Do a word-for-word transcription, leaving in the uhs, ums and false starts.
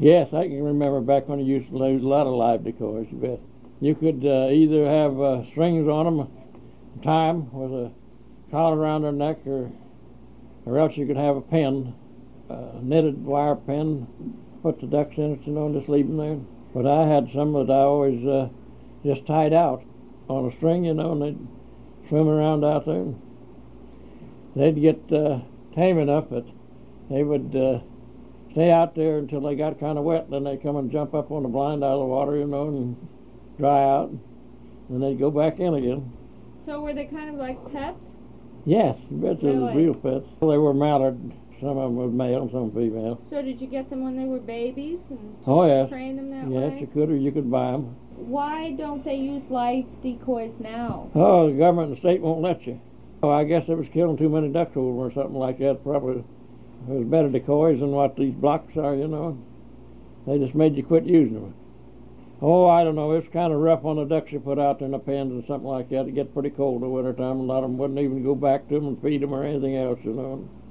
Yes, I can remember back when you used to lose a lot of live decoys, you bet. You could uh, either have uh, strings on them, tie them with a collar around their neck, or, or else you could have a pin, a knitted wire pin, put the ducks in it, you know, and just leave them there. But I had some that I always uh, just tied out on a string, you know, and they'd swim around out there. They'd get uh, tame enough that they would uh, stay out there until they got kind of wet. Then they'd come and jump up on the blind out of the water, you know, and dry out. And they'd go back in again. So were they kind of like pets? Yes, you bet they were real pets. They were mallard. Some of them were male, some female. So did you get them when they were babies and oh, yes. train them that yes, way? Yes, you could, or you could buy them. Why don't they use live decoys now? Oh, the government and the state won't let you. Oh, I guess it was killing too many ducks over or something like that. Probably it was better decoys than what these blocks are, you know. They just made you quit using them. Oh, I don't know. It's kind of rough on the ducks you put out there in the pens and something like that. It gets pretty cold in the wintertime. A lot of them wouldn't even go back to them and feed them or anything else, you know.